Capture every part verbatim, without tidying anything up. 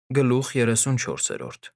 Գլուխ երեսունչորսերորդ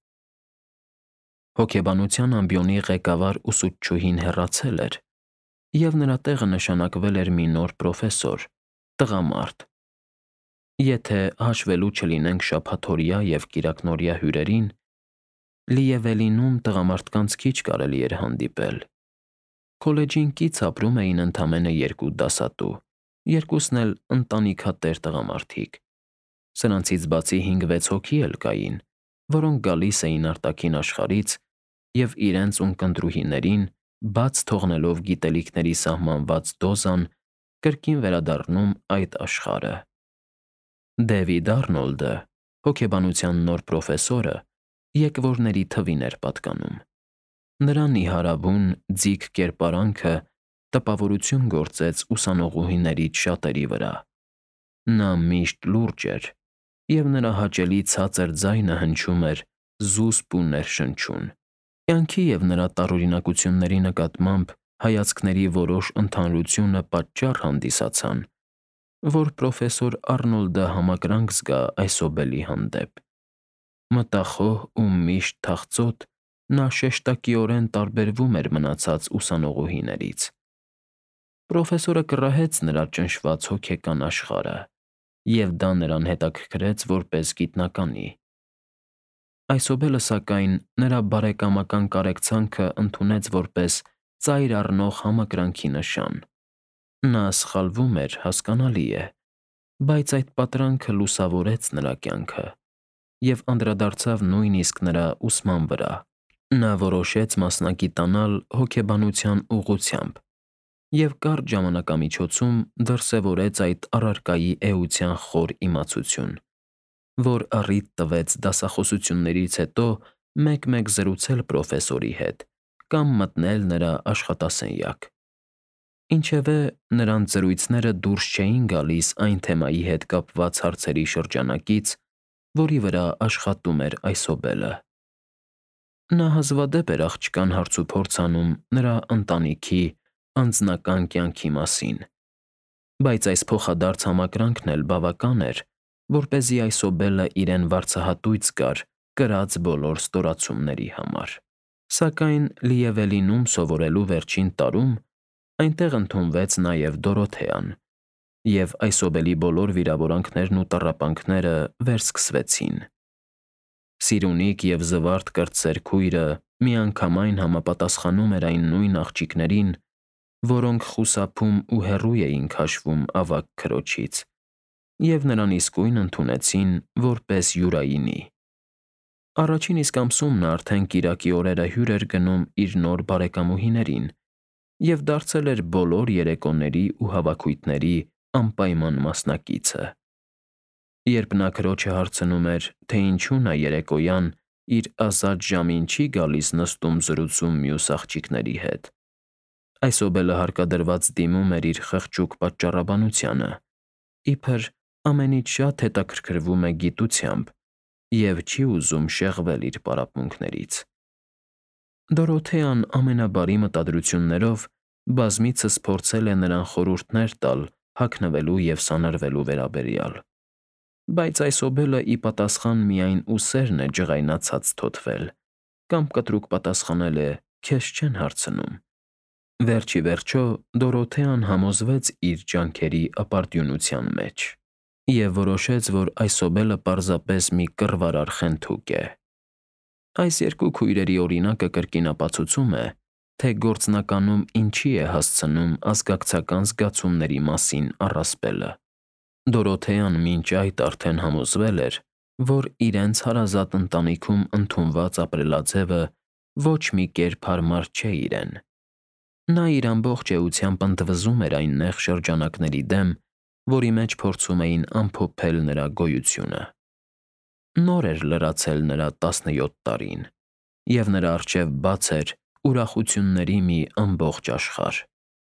Հոգեբանության ամբիոնի ղեկավար ուսուցչուհին հեռացել էր, և նրա տեղը նշանակվել էր մի նոր պրոֆեսոր՝ տղամարդ։ Եթե հաշվելու չլինենք շաբաթօրյա և կիրակնօրյա հյուրերին, Լիևելինում տղամարդկանց քիչ կարելի էր հանդիպել։ Քոլեջին կից ապրում էին ընդամենը երկու դասատու, երկուսն էլ ընտանիքատեր տղամարդիկ։ Սրանցից բացի հինգ֊վեց հոգի էլ կային, որոնք գալիս էին արտաքին աշխարհից և իրենց ունկնդրուհիներին, բաց թողնելով գիտելիքների սահմանված դոզան, կրկին վերադառնում այդ աշխարհը։ Դեվիդ Առնոլդը, հոգեբանության նոր պրոֆեսորը, եկվորների թվին էր պատկանում։ Նրա նիհարավուն, ձիգ կերպարանքը տպավորություն գործեց ուսանողուհիներից շատերի վրա։ Նա միշտ լուրջ էր, և նրա հաճելի ցածր ձայնը հնչում էր զուսպ ու ներշնչուն։ Կյանքի և նրա տարօրինակությունների նկատմամբ հայացքների որոշ ընդհանրությունը պատճառ հանդիսացան, որ պրոֆեսոր Առնոլդը համակրանք զգա այսօբելի հանդեպ։ Մտախոհ ու միշտ թախծոտ, նա շեշտակիորեն տարբերվում էր մնացած ուսանողուհիներից։ Պրոֆեսորը կռահեց նրա ճնշված հոգեկան աշխարհը, և դա նրան հետաքրքրեց որպես գիտնականի։ Այսօբելը, սակայն, նրա բարեկամական կարեկցանքը ընդունեց որպես ծայր առնող համակրանքի նշան։ Նա սխալվում էր, հասկանալի է, բայց այդ պատրանքը լուսավորեց նրա կյանքը և անդրադարձավ նույնիսկ նրա ուսման վրա։ Նա որոշեց մասնագիտանալ հոգեբանության ուղղությամբ և կարճ ժամանակամիջոցում դրսևորեց այդ առարկայի էության խոր իմացություն, որ առիթ տվեց դասախոսություններից հետո մեկ֊մեկ զրուցել պրոֆեսորի հետ կամ մտնել նրա աշխատասենյակ։ Ինչևէ, նրանց զրույցները դուրս չէին գալիս այն թեմայի հետ կապված հարցերի շրջանակից, որի վրա աշխատում էր այսօբելը։ Նա հազվադեպ էր աղջկան հարցուփորձ անում նրա ընտանիքի, անձնական կյանքի մասին, բայց այս փոխադարձ համակրանքն էլ բավական էր, որպեսզի այսօբելը իրեն վարձահատույց զգար կրած բոլոր ստորացումների համար։ Սակայն Լիևելինում սովորելու վերջին տարում այնտեղ ընդունվեց նաև Դորոթեան, և այսօբելի բոլոր վիրավորանքներն ու տառապանքները վերսկսվեցին։ Սիրունիկ և զվարթ կրտսեր քույրը միանգամայն համապատասխանում էր այն նույն աղջիկներին, որոնք խուսափում ու հեռու էին քաշվում ավագ քրոջից, և նրան իսկույն ընդունեցին որպես յուրայինի։ Առաջին իսկ ամսում նա արդեն կիրակի օրերը հյուր էր գնում իր նոր բարեկամուհիներին և դարձել էր բոլոր երեկոների ու հավաքույթների անպայման մասնակիցը։ Երբ նա քրոջը հարցնում էր, թե ինչու նա երեկոյան իր ազատ ժամին չի գալիս նստում զրուցում մյուս աղջիկների հետ, այսօբելը հարկադրված դիմում էր իր խղճուկ պատճառաբանությանը, իբր ամենից շատ հետաքրքրվում է գիտությամբ և չի ուզում շեղվել իր պարապմունքներից։ Դորոթեան ամենաբարի մտադրություններով բազմիցս փորձել է նրան խորհուրդներ տալ հագնվելու և սանրվելու վերաբերյալ, բայց այսօբելը ի պատասխան միայն ուսերն է ջղայնացած թոթվել կամ կտրուկ պատասխանել է «քեզ չեն հարցնում»։ Վերջ ի վերջո Դորոթեան համոզվեց իր ջանքերի ապարդյունության մեջ և որոշեց, որ այսօբելը պարզապես մի կռվարար խենթուկ է։ Այս երկու քույրերի օրինակը կրկին ապացուցում է, թե գործնականում ինչի է հասցնում ազգակցական զգացումների մասին առասպելը։ Դորոթեան մինչ այդ արդեն համոզվել էր, որ իրենց հարազատ ընտանիքում ընդունված ապրելաձևը ոչ մի կերպ հարմար չէ իրեն։ Նա իր ամբողջ էությամբ ընդվզում էր այն նեղ շրջանակների դեմ, որի մեջ փորձում էին ամփոփել նրա գոյությունը։ Նոր էր լրացել նրա տասնյոթ տարին, և նրա առջև բաց էր ուրախությունների մի ամբողջ աշխարհ։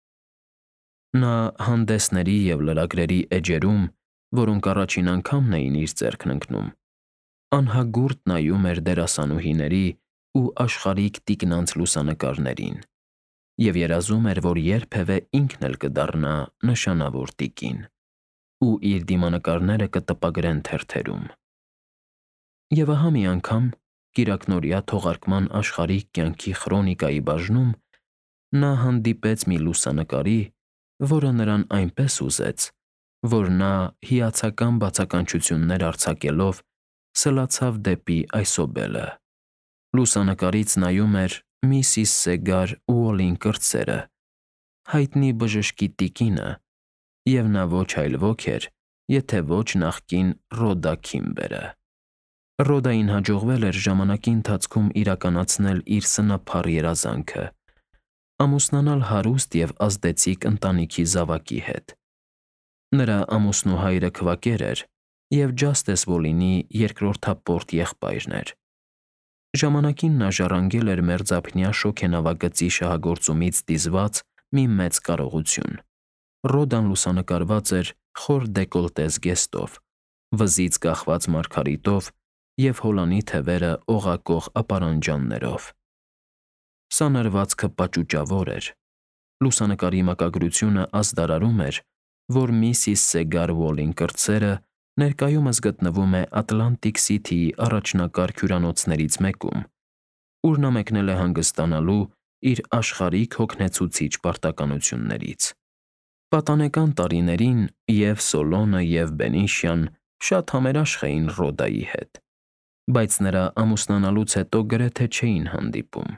Նա հանդեսների և լրագրերի էջերում, որոնք առաջին անգամն էին իր ձեռքն ընկնում, անհագուրդ նայում էր դերասանուհիների ու աշխարհիկ տիկնանց լուսանկարներին և երազում էր, որ երբևէ ինքն էլ կդառնա նշանավոր տիկին ու իր դիմանկարները կտպագրեն թերթերում։ Եվ ահա մի անգամ կիրակնօրյա թողարկման աշխարհիկ կյանքի քրոնիկայի բաժնում նա հանդիպեց մի լուսանկարի, որը նրան այնպես ուզեց, որ նա հիացական բացականչություններ արձակելով սլացավ դեպի այսոբելը։ Լուսանկարից նայում էր միսիս Սեգար Ուոլին կրտսերը, հայտնի բժշկի տիկինը, և նա ոչ այլ ոք էր, եթե ոչ նախկին Ռոդա Քիմբերը։ Ռոդային հաջողվել էր ժամանակի ընթացքում իրականացնել իր սնափառ երազանքը՝ ամուսնանալ հարուստ և ազդեցիկ ընտանիքի զավակի հետ։ Նրա ամուսնուհայրը քվակեր էր և Ջաստես Վոլինի երկրորդապորտ եղբայրն էր։ Ժամանակին նա ժառանգել էր մերձափնյա շոգենավագծի շահագործումից դիզված մի մեծ կարողություն։ Ռոդան լուսանկարված էր խոր դեկոլտե զգեստով, վզից կախված մարգարիտով և հոլանի թևերը օղակող ապարանջաններով։ Սանրվածքը պաճուճավոր էր։ Լուսանկարի մակագրությունը ազդարարում էր, որ միսիս Սեգար Ուոլին կրտսերը ներկայումս գտնվում է Ատլանտիկ Սիթիի առաջնակարգ հյուրանոցներից մեկում, ուր նա մեկնել է հանգստանալու իր աշխարհիկ հոգնեցուցիչ պարտականություններից։ Պատանեկան տարիներին և՛ Սոլոնը, և՛ Բենիշյան շատ համերաշխ էին Ռոդայի հետ, բայց նրա ամուսնանալուց հետո գրեթե չէին հանդիպում։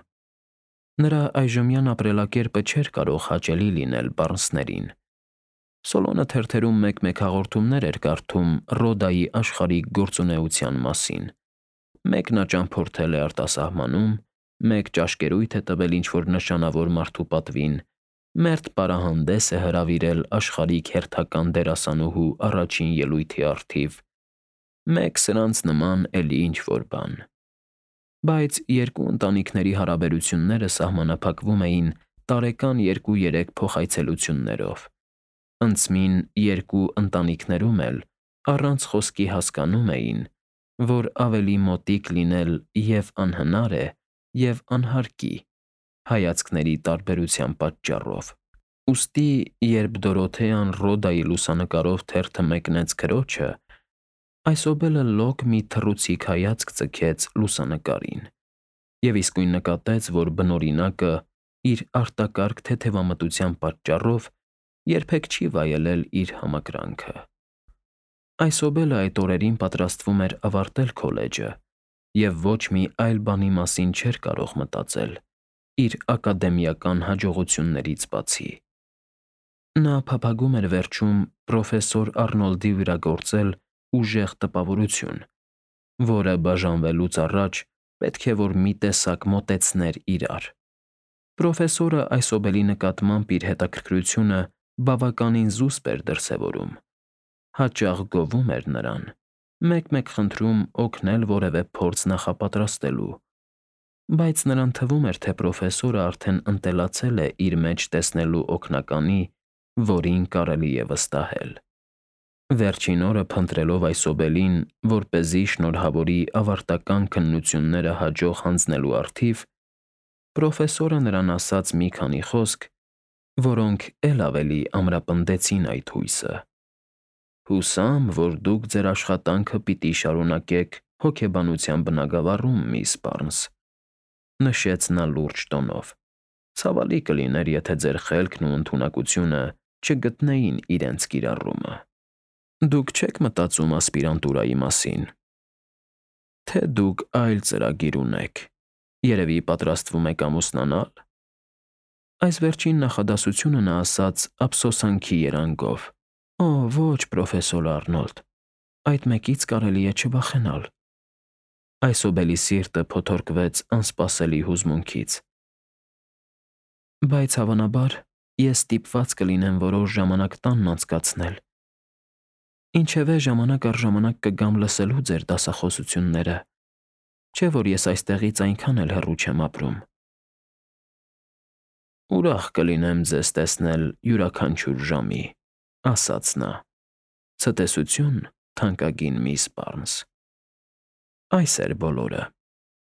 Նրա այժմյան ապրելակերպը չէր կարող հաճելի լինել Բարնսներին։ Սոլոնը թերթերում մեկ֊մեկ հաղորդումներ էր կարդում Ռոդայի աշխարհիկ գործունեության մասին։ Մեկ նա ճամփորդել է արտասահմանում, մեկ ճաշկերույթ է տվել ինչ֊որ նշանավոր մարդու պատվին, մերթ պարահանդես է հրավիրել աշխարհիկ հերթական դերասանուհու առաջին ելույթի առթիվ, մեկ սրանց նման էլի ինչ֊որ բան։ Բայց երկու ընտանիքների հարաբերությունները սահմանափակվում էին տարեկան երկու֊երեք փոխայցելություններով։ Ընծմին երկու ընտանիքներում էլ առանց խոսքի հասկանում էին, որ ավելի մոտիկ լինել և՛ անհնար է, և՛ անհարկի՝ հայացքների տարբերության պատճառով։ Ուստի երբ Դորոթեան Ռոդայի լուսանկարով թերթը մեկնեց քրոջը, այսոբելը լոկ մի թռուցիկ հայացք ձգեց լուսանկարին և իսկույն նկատեց, որ բնօրինակը իր արտակարգ թեթևամտության պատճառով երբեք չի վայելել իր համակրանքը։ Այսոբելը այդ օրերին պատրաստվում էր ավարտել քոլեջը և ոչ մի այլ բանի մասին չէր կարող մտածել իր ակադեմիական հաջողություններից բացի։ Նա փափագում էր վերջում պրոֆեսոր Արնոլդի վրա գործել ուժեղ տպավորություն, որը բաժանվելուց առաջ պետք է որ մի տեսակ մոտեցներ իրար։ Պրոֆեսորը այսոբելի նկատմամբ իր հետաքրքրությունը բավականին զուսպ էր դրսևորում, հաճախ գովում էր նրան, մեկ֊մեկ խնդրում օգնել որևէ փորձ նախապատրաստելու, բայց նրան թվում էր, թե պրոֆեսորը արդեն ընտելացել է իր մեջ տեսնելու օգնականի, որին կարելի է վստահել։ Վերջին օրը փնտրելով այսոբելին, որպեսզի շնորհավորի ավարտական քննությունները հաջող հանձնելու առթիվ, պրոֆեսորը նրան ասաց մի քանի խոսք, որոնք էլ ավելի ամրապնդեցին այդ հույսը։ «Հուսամ, որ դուք ձեր աշխատանքը պիտի շարունակեք հոգեբանության բնագավառում, միս Բարնս», ֊ նշեց նա լուրջ տոնով։ «Ցավալի կլիներ, եթե ձեր խելքն ու ընդունակությունը չգտնեին իրենց կիրառումը։ Դուք չե՞ք մտածում ասպիրանտուրայի մասին։ Թե դուք այլ ծրագիր ունեք, երևի պատրաստվում եք ամուսնանալ»։ Այս վերջին նախադասությունը նա ասաց ափսոսանքի երանգով։ «Օ, ոչ, պրոֆեսոր Արնոլդ, այդ մեկից կարելի է չվախենալ»։ Այսոբելի սիրտը փոթորկվեց անսպասելի հուզմունքից։ «Բայց հավանաբար ես ստիպված կլինեմ որոշ ժամանակ տանն անցկացնել, ինչևէ ժամանակ առ ժամանակ կգամ լսելու ձեր դասախոսությունները, չէ՞ որ ես այստեղից այնքան էլ հեռու չեմ ապրում»։ «Ուրախ կլինեմ ձեզ տեսնել յուրաքանչյուր ժամի», ֊ ասաց նա։ «Ցտեսություն, թանկագին միս Բարնս»։ Այս էր բոլորը։